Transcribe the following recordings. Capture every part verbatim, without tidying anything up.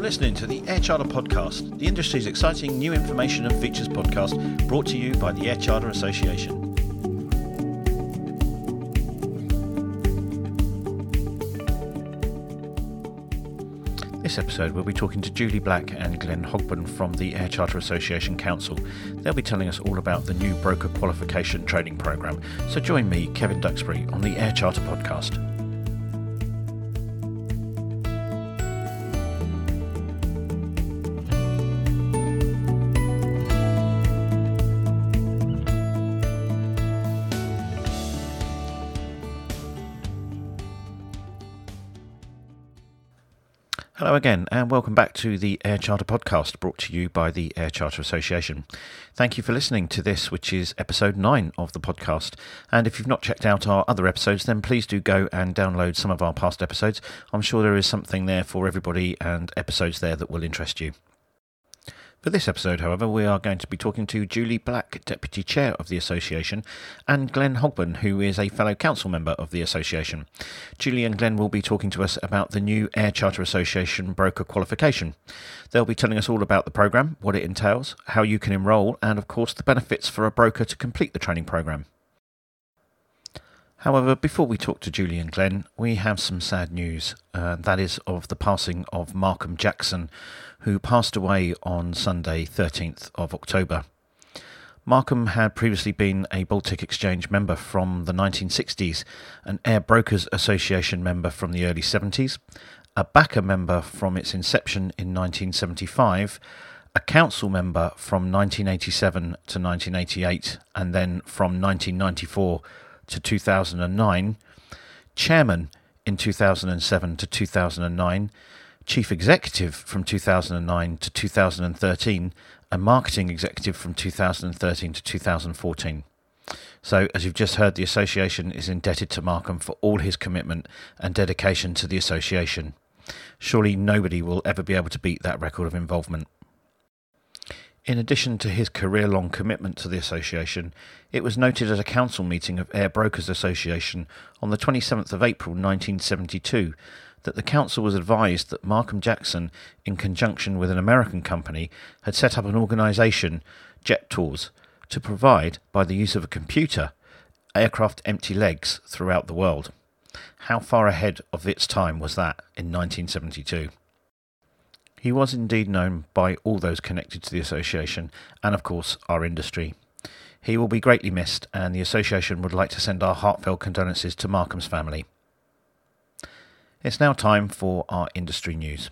listening to the Air Charter Podcast, the industry's exciting new information and features podcast brought to you by the Air Charter Association. This episode we'll be talking to Julie Black and Glenn Hogben from the Air Charter Association Council. They'll be telling us all about the new broker qualification training programme, so join me, Kevin Duxbury, on the Air Charter Podcast. Hello again and welcome back to the Air Charter Podcast brought to you by the Air Charter Association. Thank you for listening to this, which is episode nine of the podcast. And if you've not checked out our other episodes, then please do go and download some of our past episodes. I'm sure there is something there for everybody and episodes there that will interest you. For this episode, however, we are going to be talking to Julie Black, Deputy Chair of the Association, and Glenn Hogben, who is a fellow council member of the Association. Julie and Glenn will be talking to us about the new Air Charter Association broker qualification. They'll be telling us all about the programme, what it entails, how you can enrol, and of course the benefits for a broker to complete the training programme. However, before we talk to Julie and Glenn, we have some sad news. Uh, that is of the passing of Markham Jackson, who passed away on Sunday, thirteenth of October. Markham had previously been a Baltic Exchange member from the nineteen sixties, an Air Brokers Association member from the early seventies, a B A C A member from its inception in nineteen seventy-five, a council member from nineteen eighty-seven to nineteen eighty-eight, and then from nineteen ninety-four to two thousand nine, chairman in two thousand seven to two thousand nine, chief executive from two thousand nine to two thousand thirteen, and marketing executive from two thousand thirteen to two thousand fourteen. So, as you've just heard, the association is indebted to Markham for all his commitment and dedication to the association. Surely nobody will ever be able to beat that record of involvement. In addition to his career-long commitment to the association, it was noted at a council meeting of Air Brokers Association on the twenty-seventh of April nineteen seventy-two that the council was advised that Markham Jackson, in conjunction with an American company, had set up an organisation, Jet Tours, to provide, by the use of a computer, aircraft empty legs throughout the world. How far ahead of its time was that in nineteen seventy-two? He was indeed known by all those connected to the association and, of course, our industry. He will be greatly missed, and the association would like to send our heartfelt condolences to Markham's family. It's now time for our industry news.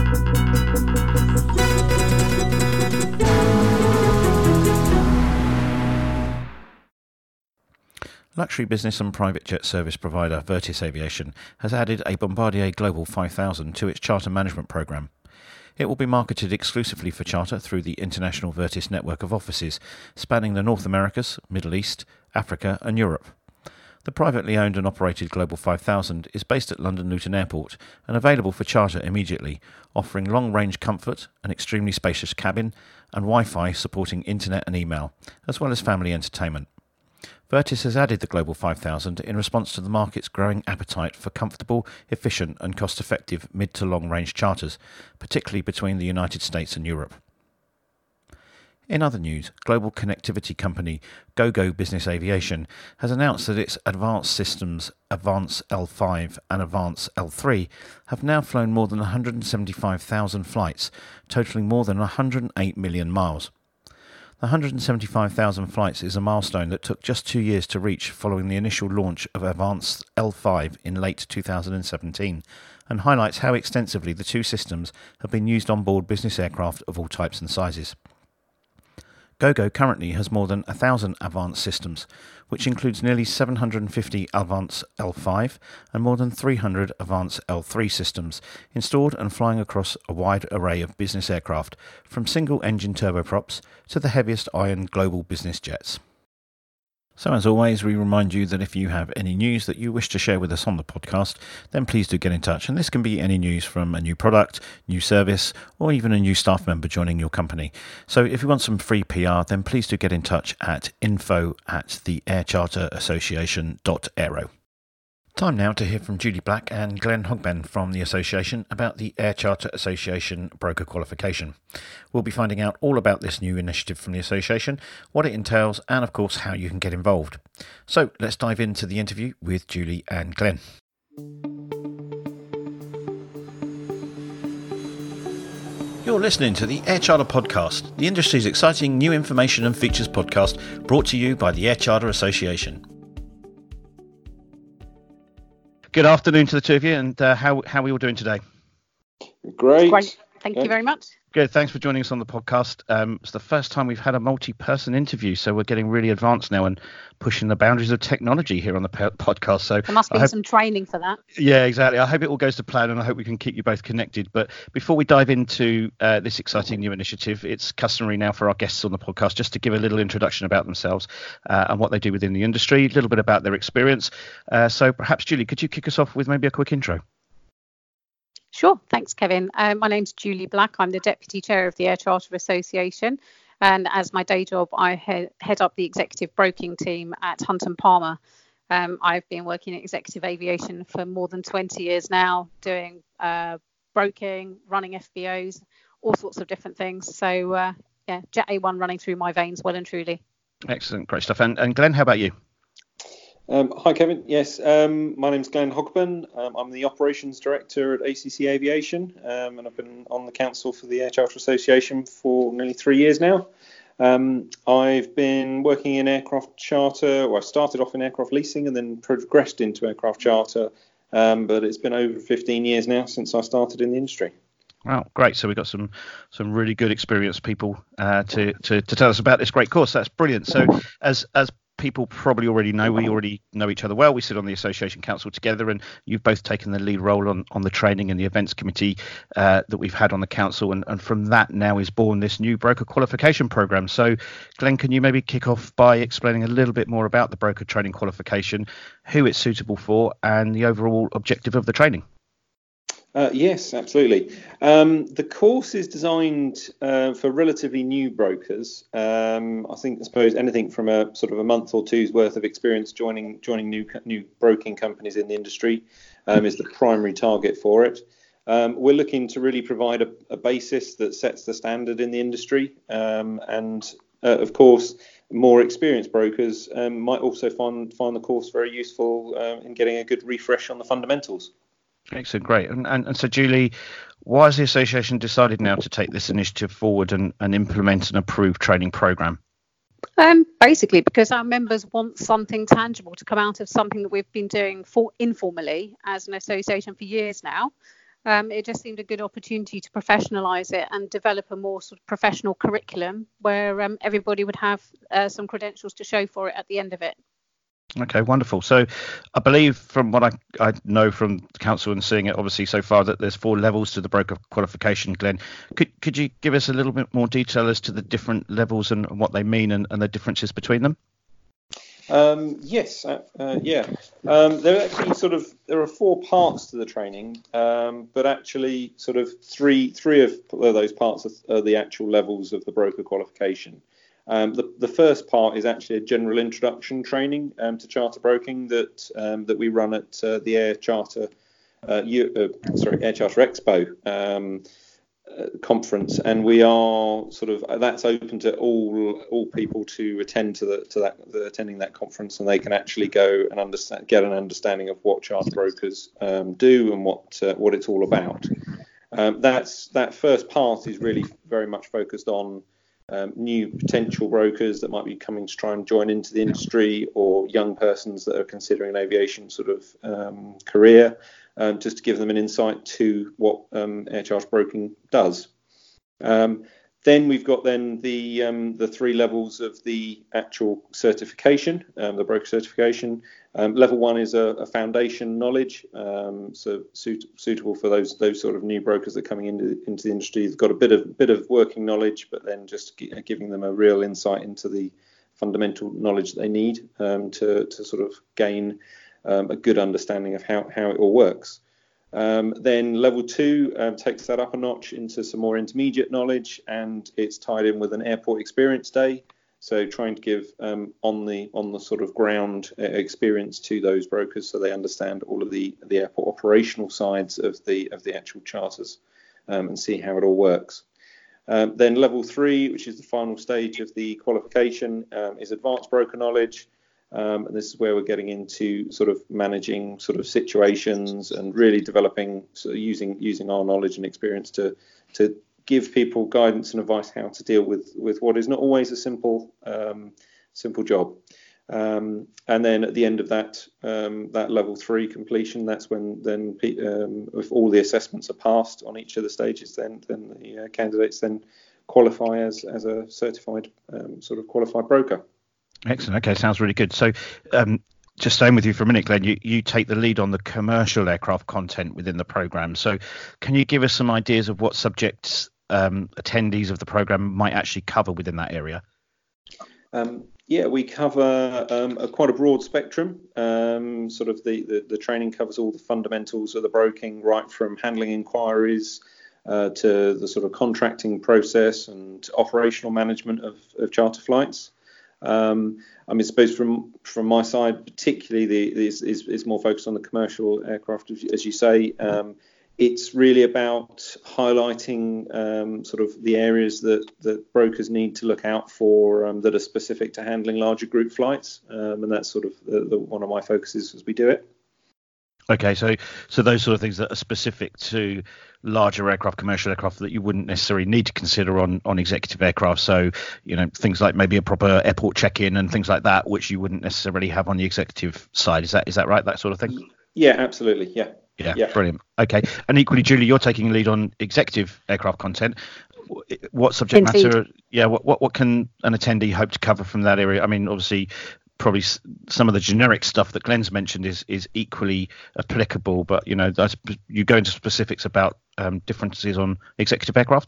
Luxury business and private jet service provider Vertis Aviation has added a Bombardier Global five thousand to its charter management programme. It will be marketed exclusively for charter through the International Vertis network of offices, spanning the North Americas, Middle East, Africa and Europe. The privately owned and operated Global five thousand is based at London Luton Airport and available for charter immediately, offering long-range comfort, an extremely spacious cabin and Wi-Fi supporting internet and email, as well as family entertainment. Vertis has added the Global five thousand in response to the market's growing appetite for comfortable, efficient and cost-effective mid- to long-range charters, particularly between the United States and Europe. In other news, global connectivity company Gogo Business Aviation has announced that its Advanced Systems Avance L five and Avance L three have now flown more than one hundred seventy-five thousand flights, totalling more than one hundred eight million miles. The one hundred seventy-five thousand flights is a milestone that took just two years to reach following the initial launch of Avance L five in late two thousand seventeen, and highlights how extensively the two systems have been used on board business aircraft of all types and sizes. Gogo currently has more than one thousand Avance systems, which includes nearly seven hundred fifty Avance L five and more than three hundred Avance L three systems, installed and flying across a wide array of business aircraft, from single-engine turboprops to the heaviest iron global business jets. So as always, we remind you that if you have any news that you wish to share with us on the podcast, then please do get in touch. And this can be any news from a new product, new service, or even a new staff member joining your company. So if you want some free P R, then please do get in touch at info at the air charter association dot aero. Time now to hear from Julie Black and Glenn Hogben from the Association about the Air Charter Association broker qualification. We'll be finding out all about this new initiative from the Association, what it entails, and of course how you can get involved. So let's dive into the interview with Julie and Glenn. You're listening to the Air Charter Podcast, the industry's exciting new information and features podcast brought to you by the Air Charter Association. Good afternoon to the two of you, and uh, how how are we all doing today? Great. Great. Thank yeah. you very much. Good. Thanks for joining us on the podcast. Um, it's the first time we've had a multi-person interview, so we're getting really advanced now and pushing the boundaries of technology here on the po- podcast. So there must be hope, some training for that. Yeah, exactly. I hope it all goes to plan, and I hope we can keep you both connected. But before we dive into uh, this exciting new initiative, it's customary now for our guests on the podcast just to give a little introduction about themselves uh, and what they do within the industry, a little bit about their experience. Uh, so perhaps, Julie, could you kick us off with maybe a quick intro? Sure. Thanks, Kevin. Uh, my name's Julie Black. I'm the Deputy Chair of the Air Charter Association. And as my day job, I he- head up the executive broking team at Hunt and Palmer. Um, I've been working in executive aviation for more than twenty years now, doing uh, broking, running F B Os, all sorts of different things. So, uh, yeah, Jet A one running through my veins well and truly. Excellent. Great stuff. And, and Glenn, how about you? Um, hi, Kevin. Yes, um, my name's Glenn Hogben. Um, I'm the Operations Director at A C C Aviation, um, and I've been on the council for the Air Charter Association for nearly three years now. Um, I've been working in aircraft charter, well, I started off in aircraft leasing and then progressed into aircraft charter, um, but it's been over fifteen years now since I started in the industry. Wow, great. So we've got some some really good experienced people uh, to, to, to tell us about this great course. That's brilliant. So as as people probably already know, we already know each other well. We sit on the association council together, and you've both taken the lead role on, on the training and the events committee uh, that we've had on the council. And, and from that now is born this new broker qualification program. So Glenn, can you maybe kick off by explaining a little bit more about the broker training qualification, who it's suitable for, and the overall objective of the training? Uh, yes, absolutely. Um, the course is designed uh, for relatively new brokers. Um, I think, I suppose, anything from a sort of a month or two's worth of experience joining joining new new broking companies in the industry um, is the primary target for it. Um, we're looking to really provide a, a basis that sets the standard in the industry, um, and uh, of course, more experienced brokers um, might also find find the course very useful uh, in getting a good refresh on the fundamentals. Excellent, great. And, and and so, Julie, why has the association decided now to take this initiative forward and, and implement an approved training program? Um, basically, because our members want something tangible to come out of something that we've been doing for informally as an association for years now. Um, it just seemed a good opportunity to professionalise it and develop a more sort of professional curriculum where um, everybody would have uh, some credentials to show for it at the end of it. Okay, wonderful. So I believe from what I, I know from the council and seeing it obviously so far that there's four levels to the broker qualification. Glenn, could could you give us a little bit more detail as to the different levels and what they mean and, and the differences between them? Um, yes, uh, uh, yeah. Um, there are actually sort of there are four parts to the training, um, but actually sort of three three of those parts are, are the actual levels of the broker qualification. Um, the, the first part is actually a general introduction training um, to charter broking that um, that we run at uh, the Air Charter, uh, U, uh, sorry, Air Charter Expo um, uh, conference, and we are sort of that's open to all all people to attend to the to that the, attending that conference, and they can actually go and understand get an understanding of what charter brokers um, do and what uh, what it's all about. Um, that's that first part is really very much focused on Um, new potential brokers that might be coming to try and join into the industry, or young persons that are considering an aviation sort of um, career, um, just to give them an insight to what um, air charter broking does. Um, then we've got then the um, the three levels of the actual certification, um, the broker certification. Um, level one is a, a foundation knowledge, um, so suit, suitable for those those sort of new brokers that are coming into into the industry. They've got a bit of bit of working knowledge, but then just g- giving them a real insight into the fundamental knowledge that they need um, to to sort of gain um, a good understanding of how how it all works. Um, then level two um, takes that up a notch into some more intermediate knowledge, and it's tied in with an airport experience day. So trying to give um, on the on the sort of ground experience to those brokers, so they understand all of the the airport operational sides of the of the actual charters, um, and see how it all works. Um, then level three, which is the final stage of the qualification, um, is advanced broker knowledge. Um, and this is where we're getting into sort of managing sort of situations and really developing, so using using our knowledge and experience to to give people guidance and advice how to deal with with what is not always a simple um, simple job. Um, and then at the end of that um, that level three completion, that's when then um, if all the assessments are passed on each of the stages, then then the uh, candidates then qualify as as a certified um, sort of qualified broker. Excellent. Okay, sounds really good. So um, just staying with you for a minute, Glenn, you, you take the lead on the commercial aircraft content within the programme. So can you give us some ideas of what subjects um, attendees of the programme might actually cover within that area? Um, yeah, we cover um, a quite a broad spectrum. Um, sort of the, the, the training covers all the fundamentals of the broking, right from handling inquiries uh, to the sort of contracting process and operational management of, of charter flights. Um, I mean, I suppose from from my side, particularly, the, the is, is more focused on the commercial aircraft, as you say. Um, it's really about highlighting um, sort of the areas that, that brokers need to look out for um, that are specific to handling larger group flights, um, and that's sort of the, the, one of my focuses as we do it. Okay, so so those sort of things that are specific to larger aircraft, commercial aircraft that you wouldn't necessarily need to consider on, on executive aircraft. So, you know, things like maybe a proper airport check-in and things like that, which you wouldn't necessarily have on the executive side. Is that is that right? That sort of thing? Yeah, absolutely. Yeah. Yeah, yeah. Brilliant. Okay. And equally, Julie, you're taking lead on executive aircraft content. What subject Indeed. matter? Yeah. What, what what can an attendee hope to cover from that area? I mean, obviously, probably some of the generic stuff that Glenn's mentioned is is equally applicable, but you know, that's, you go into specifics about um, differences on executive aircraft.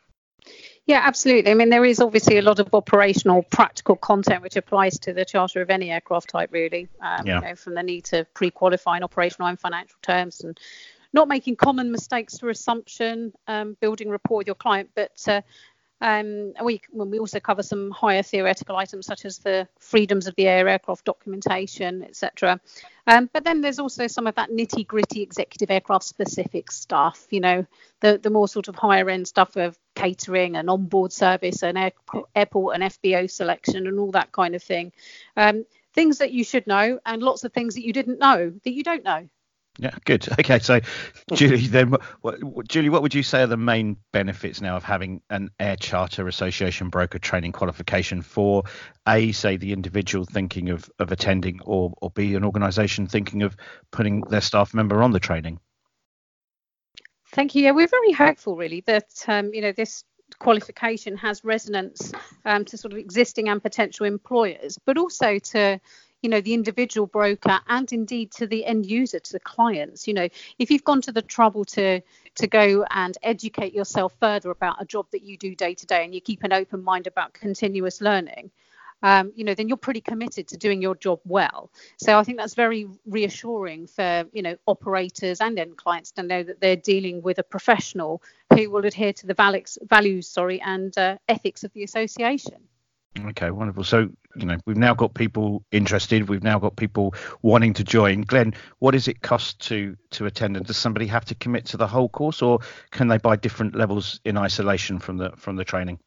Yeah, absolutely. I mean, there is obviously a lot of operational, practical content which applies to the charter of any aircraft type, really. Um, Yeah. You know, from the need to pre-qualify in operational and financial terms, and not making common mistakes through assumption, um, building rapport with your client, but uh, Um, and we when we also cover some higher theoretical items such as the freedoms of the air, aircraft documentation, et cetera. Um, but then there's also some of that nitty gritty executive aircraft specific stuff, you know, the, the more sort of higher end stuff of catering and onboard service and air, airport and F B O selection and all that kind of thing. Um, things that you should know and lots of things that you didn't know that you don't know. Yeah, good. Okay, so Julie, then, what, what, Julie, what would you say are the main benefits now of having an Air Charter Association broker training qualification for A, say the individual thinking of, of attending, or or B, an organisation thinking of putting their staff member on the training? Thank you. Yeah, we're very hopeful, really, that um, you know this qualification has resonance um, to sort of existing and potential employers, but also to you know, the individual broker and indeed to the end user, to the clients. You know, if you've gone to the trouble to to go and educate yourself further about a job that you do day to day and you keep an open mind about continuous learning, um, you know, then you're pretty committed to doing your job well. So I think that's very reassuring for, you know, operators and end clients to know that they're dealing with a professional who will adhere to the values, values sorry, and uh, ethics of the association. Okay, wonderful. So, you know, we've now got people interested. We've now got people wanting to join. Glenn, what does it cost to to attend? And does somebody have to commit to the whole course, or can they buy different levels in isolation from the from the training?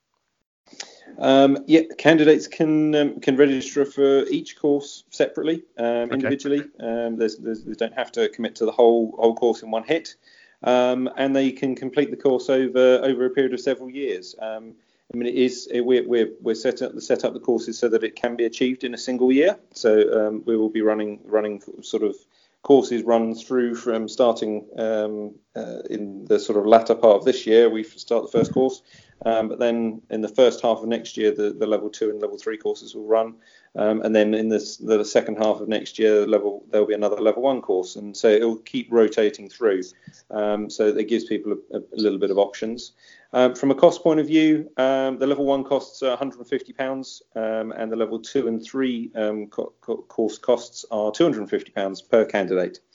Um, yeah, candidates can um, can register for each course separately, um, Okay. individually. Um, there's, there's, they don't have to commit to the whole whole course in one hit, um, and they can complete the course over over a period of several years. Um, I mean, it is it, we're we're we're set up set up the courses so that it can be achieved in a single year. So um, we will be running running sort of courses run through from starting um, uh, in the sort of latter part of this year. We start the first course, um, but then in the first half of next year, the, the level two and level three courses will run, um, and then in this the second half of next year, level there'll be another level one course, and so it will keep rotating through. Um, so it gives people a, a little bit of options. Um, from a cost point of view, um, the level one costs are one hundred fifty pounds, um, and the level two and three um, co- co- course costs are two hundred fifty pounds per candidate.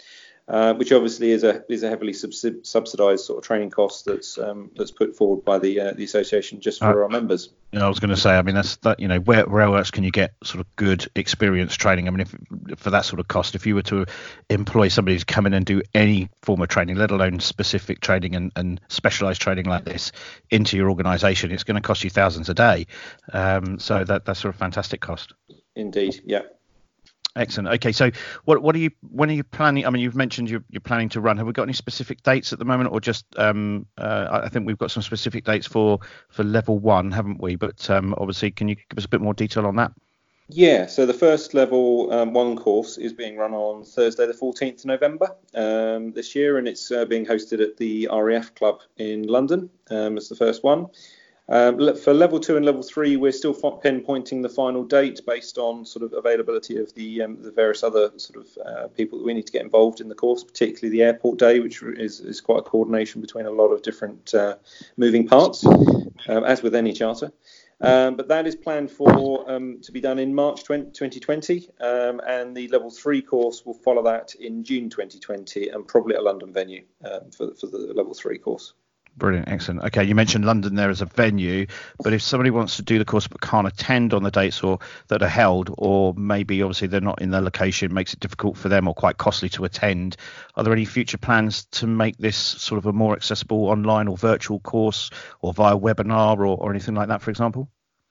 uh, which obviously is a is a heavily subsidi- subsidised sort of training cost that's um, that's put forward by the uh, the association just for uh, our members. You know, I was going to say, I mean, that's that. You know, where where else can you get sort of good experienced training? I mean, if for that sort of cost, if you were to employ somebody to come in and do any form of training, let alone specific training and, and specialised training like this into your organisation, it's going to cost you thousands a day. Um, so that that's sort of fantastic cost. Indeed, yeah. Excellent. Okay, so what what are you when are you planning? I mean, you've mentioned you're, you're planning to run. Have we got any specific dates at the moment, or just um, uh, I think we've got some specific dates for for level one, haven't we? But um, obviously, can you give us a bit more detail on that? Yeah. So the first level um, one course is being run on Thursday, the fourteenth of November um, this year, and it's uh, being hosted at the R A F Club in London um, as the first one. Um, for level two and level three, we're still pinpointing the final date based on sort of availability of the um, the various other sort of uh, people that we need to get involved in the course, particularly the airport day, which is, is quite a coordination between a lot of different uh, moving parts, um, as with any charter. Um, but that is planned for um, to be done in March twenty twenty, um, and the level three course will follow that in June twenty twenty, and probably at a London venue um, for, for the level three course. Brilliant, excellent. Okay, you mentioned London there as a venue, but if somebody wants to do the course but can't attend on the dates or that are held, or maybe obviously they're not in their location, it makes it difficult for them or quite costly to attend, are there any future plans to make this sort of a more accessible online or virtual course, or via webinar or, or anything like that, for example?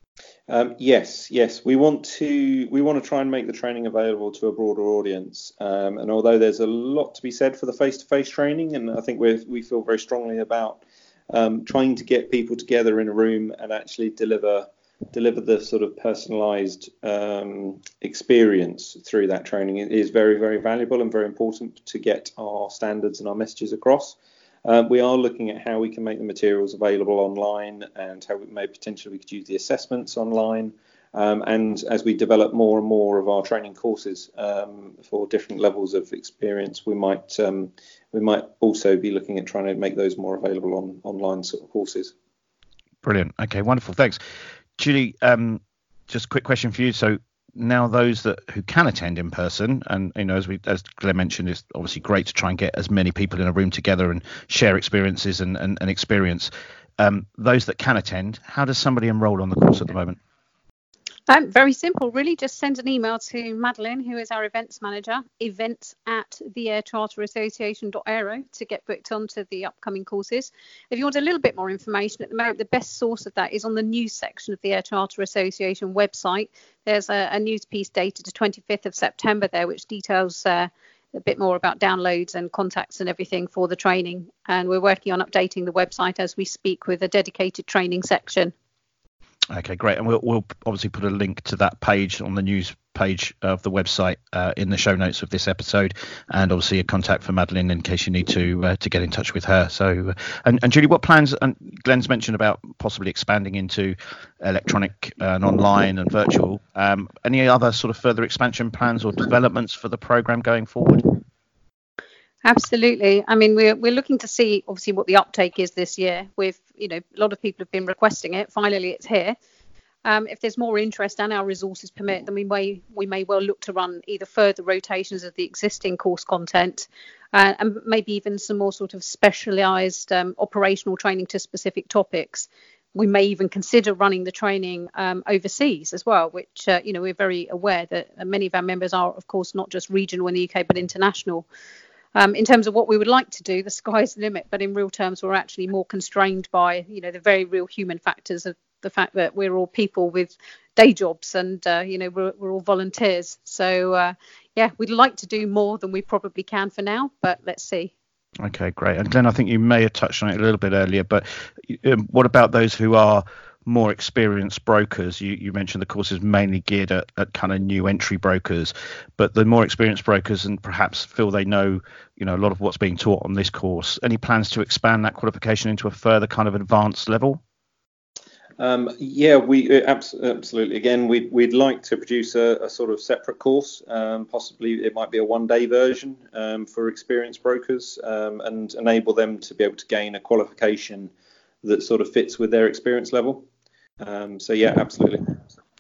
Um, yes, yes, we want to we want to try and make the training available to a broader audience. Um, and although there's a lot to be said for the face-to-face training, and I think we we feel very strongly about um, trying to get people together in a room and actually deliver deliver the sort of personalised um, experience through that training, it is very, very valuable and very important to get our standards and our messages across. Um, we are looking at how we can make the materials available online, and how we may potentially we could use the assessments online. Um, and as we develop more and more of our training courses um, for different levels of experience, we might um, we might also be looking at trying to make those more available on online sort of courses. Brilliant. Okay, wonderful. Thanks, Julie. Um, just a quick question for you. So now those that who can attend in person, and you know, as we as Glenn mentioned, it's obviously great to try and get as many people in a room together and share experiences and, and, and experience. Um, those that can attend, how does somebody enroll on the course at the moment? Um, very simple, really. Just send an email to Madeline, who is our events manager, events at the air charter association dot aero, to get booked onto the upcoming courses. If you want a little bit more information, at the moment, the best source of that is on the news section of the Air Charter Association website. There's a, a news piece dated the twenty-fifth of September there, which details uh, a bit more about downloads and contacts and everything for the training. And we're working on updating the website as we speak with a dedicated training section. Okay, great. And we'll, we'll obviously put a link to that page on the news page of the website uh, in the show notes of this episode, and obviously a contact for Madeline in case you need to uh, to get in touch with her. So, uh, and, and Julie, what plans? And Glenn's mentioned about possibly expanding into electronic and online and virtual. Um, any other sort of further expansion plans or developments for the program going forward? Absolutely. I mean, we're we're looking to see obviously what the uptake is this year. With, you know, a lot of people have been requesting it. Finally, it's here. Um, if there's more interest and our resources permit, then we may we may well look to run either further rotations of the existing course content, uh, and maybe even some more sort of specialised um, operational training to specific topics. We may even consider running the training um, overseas as well, which uh, you know, we're very aware that many of our members are, of course, not just regional in the U K but international. Um, in terms of what we would like to do, the sky's the limit, but in real terms, we're actually more constrained by, you know, the very real human factors of the fact that we're all people with day jobs, and, uh, you know, we're, we're all volunteers. So, uh, yeah, we'd like to do more than we probably can for now, but let's see. Okay, great. And Glenn, I think you may have touched on it a little bit earlier, but um, what about those who are more experienced brokers? You, you mentioned the course is mainly geared at, at kind of new entry brokers, but the more experienced brokers and perhaps feel they know, you know, a lot of what's being taught on this course. Any plans to expand that qualification into a further kind of advanced level? Um, yeah, we absolutely. Again, we'd we'd like to produce a, a sort of separate course. Um, possibly it might be a one-day version um, for experienced brokers, um, and enable them to be able to gain a qualification that sort of fits with their experience level. Um, so yeah, absolutely.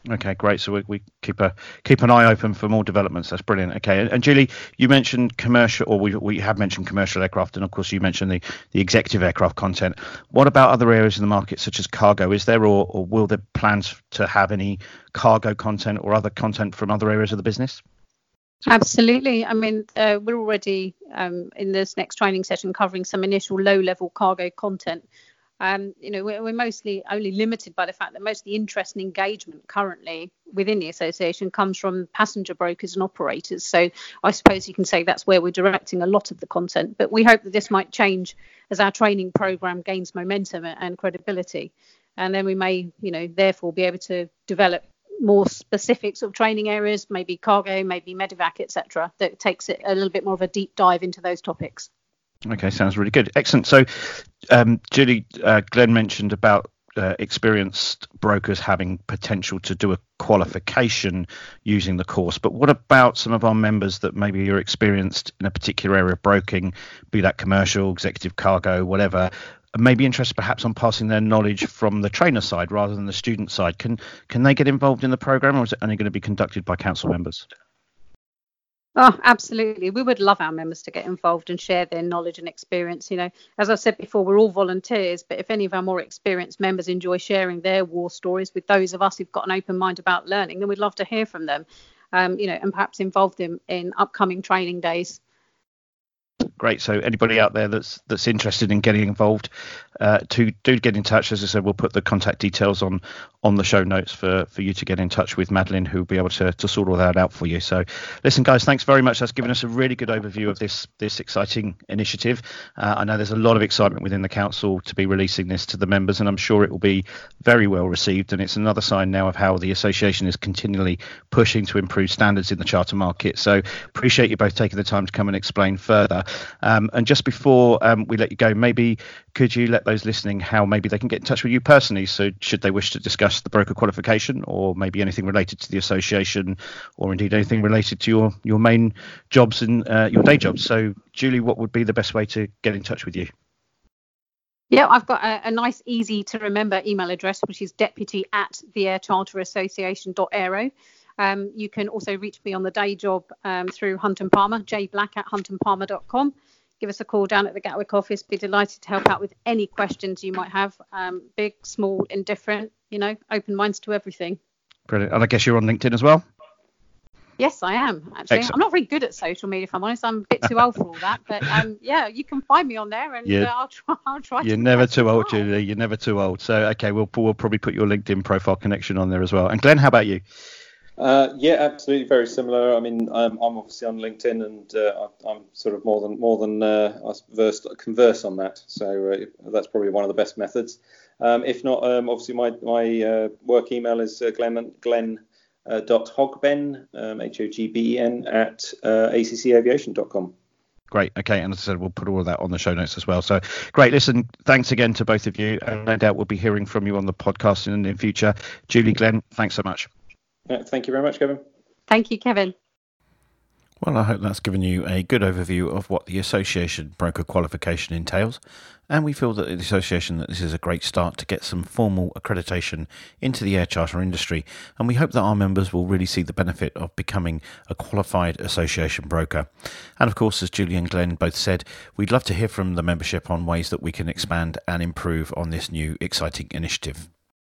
Okay, great. So we, we keep a keep an eye open for more developments. That's brilliant. Okay, and, and Julie, you mentioned commercial, or we we have mentioned commercial aircraft, and of course you mentioned the, the executive aircraft content. What about other areas in the market, such as cargo? Is there, or, or will there plans to have any cargo content or other content from other areas of the business? Absolutely. I mean, uh, we're already um, in this next training session covering some initial low-level cargo content. Um, you know, we're, we're mostly only limited by the fact that most of the interest and engagement currently within the association comes from passenger brokers and operators. So I suppose you can say that's where we're directing a lot of the content. But we hope that this might change as our training program gains momentum and credibility. And then we may, you know, therefore be able to develop more specific sort of training areas, maybe cargo, maybe medevac, et cetera, that takes it a little bit more of a deep dive into those topics. Okay, sounds really good. Excellent. So, um, Julie, uh, Glenn mentioned about uh, experienced brokers having potential to do a qualification using the course. But what about some of our members that maybe are experienced in a particular area of broking, be that commercial, executive cargo, whatever, and maybe interested perhaps on passing their knowledge from the trainer side rather than the student side? Can can they get involved in the program, or is it only going to be conducted by council members? Oh, absolutely. We would love our members to get involved and share their knowledge and experience. You know, as I've said before, we're all volunteers, but if any of our more experienced members enjoy sharing their war stories with those of us who've got an open mind about learning, then we'd love to hear from them, um, you know, and perhaps involve them in upcoming training days. Great. So anybody out there that's that's interested in getting involved, uh, to do get in touch. As I said, we'll put the contact details on on the show notes for, for you to get in touch with Madeline, who will be able to, to sort all that out for you. So listen, guys, thanks very much. That's given us a really good overview of this this exciting initiative. Uh, I know there's a lot of excitement within the council to be releasing this to the members, and I'm sure it will be very well received. And it's another sign now of how the association is continually pushing to improve standards in the charter market. So appreciate you both taking the time to come and explain further. Um, and just before um, we let you go, maybe could you let those listening how maybe they can get in touch with you personally? So should they wish to discuss the broker qualification, or maybe anything related to the association, or indeed anything related to your, your main jobs and uh, your day jobs. So Julie, what would be the best way to get in touch with you? Yeah, I've got a, a nice, easy to remember email address, which is deputy at the air charter association dot aero. Um, you can also reach me on the day job um, through Hunt and Palmer, jblack at hunt and palmer dot com. Give us a call down at the Gatwick office. Be delighted to help out with any questions you might have. Um, big, small, indifferent, you know, open minds to everything. Brilliant. And I guess you're on LinkedIn as well? Yes, I am, actually. Excellent. I'm not very good at social media, if I'm honest. I'm a bit too old for all that. But um, yeah, you can find me on there, and uh, I'll try. I'll try. You're to never too old, Julie. You're never too old. So, okay, we'll, we'll probably put your LinkedIn profile connection on there as well. And Glenn, how about you? Uh, yeah, absolutely, very similar. I mean, I'm, I'm obviously on LinkedIn, and uh, I'm sort of more than more than uh, versed, converse on that. So uh, that's probably one of the best methods. Um, if not, um, obviously my my uh, work email is uh, Glenn Glenn uh, dot Hogben, um, H O G B E N at uh, A C C aviation dot com. Great. Okay. And as I said, we'll put all of that on the show notes as well. So great. Listen, thanks again to both of you. And no doubt we'll be hearing from you on the podcast in the near future. Julie, Glenn, thanks so much. Uh, thank you very much, Kevin. Thank you, Kevin. Well, I hope that's given you a good overview of what the association broker qualification entails. And we feel that the association that this is a great start to get some formal accreditation into the air charter industry. And we hope that our members will really see the benefit of becoming a qualified association broker. And of course, as Julie and Glenn both said, we'd love to hear from the membership on ways that we can expand and improve on this new exciting initiative.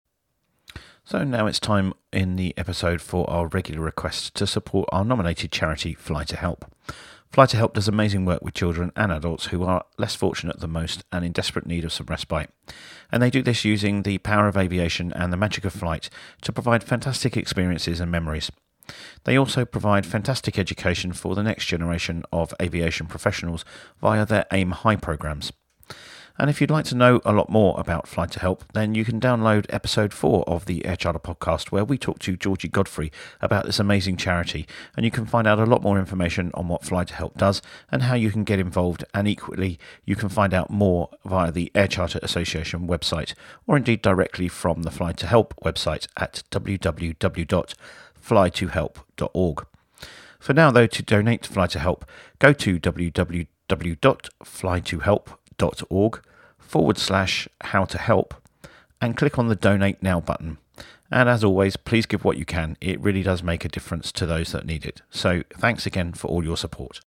So now it's time in the episode for our regular request to support our nominated charity, Fly to Help. Fly to Help does amazing work with children and adults who are less fortunate than most and in desperate need of some respite. And they do this using the power of aviation and the magic of flight to provide fantastic experiences and memories. They also provide fantastic education for the next generation of aviation professionals via their AIM High programs. And if you'd like to know a lot more about Fly to Help, then you can download episode four of the Air Charter podcast, where we talk to Georgie Godfrey about this amazing charity. And you can find out a lot more information on what Fly to Help does and how you can get involved. And equally, you can find out more via the Air Charter Association website, or indeed directly from the Fly to Help website at w w w dot fly to help dot org. For now, though, to donate to Fly to Help, go to w w w dot fly to help dot org forward slash how to help and click on the Donate Now button. And as always, please give what you can. It really does make a difference to those that need it. So thanks again for all your support.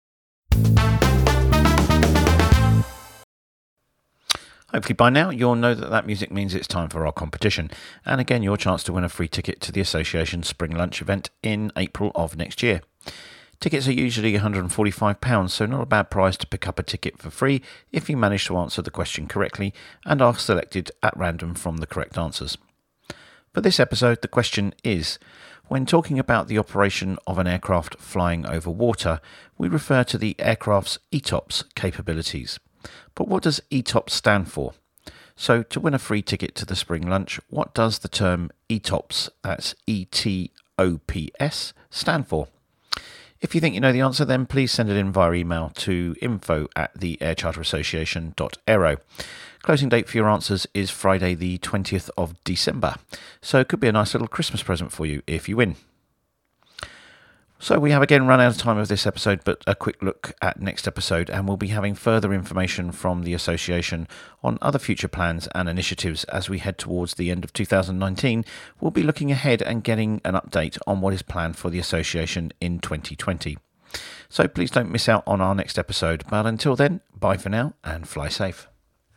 Hopefully by now you'll know that that music means it's time for our competition, and again your chance to win a free ticket to the Association Spring Lunch event in April of next year. Tickets are usually one hundred and forty-five pounds, so not a bad price to pick up a ticket for free if you manage to answer the question correctly and are selected at random from the correct answers. For this episode, the question is, when talking about the operation of an aircraft flying over water, we refer to the aircraft's E TOPS capabilities. But what does E TOPS stand for? So to win a free ticket to the Spring Lunch, what does the term E TOPS, that's E T O P S, stand for? If you think you know the answer, then please send it in via email to info at the air charter association dot aero. Closing date for your answers is Friday the twentieth of December, so it could be a nice little Christmas present for you if you win. So we have again run out of time of this episode, but a quick look at next episode, and we'll be having further information from the association on other future plans and initiatives as we head towards the end of two thousand nineteen. We'll be looking ahead and getting an update on what is planned for the association in twenty twenty. So please don't miss out on our next episode, but until then, bye for now and fly safe.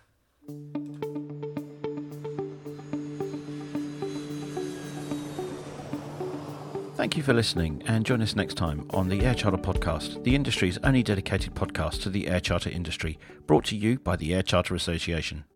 Thank you for listening, and join us next time on the Air Charter Podcast, the industry's only dedicated podcast to the air charter industry, brought to you by the Air Charter Association.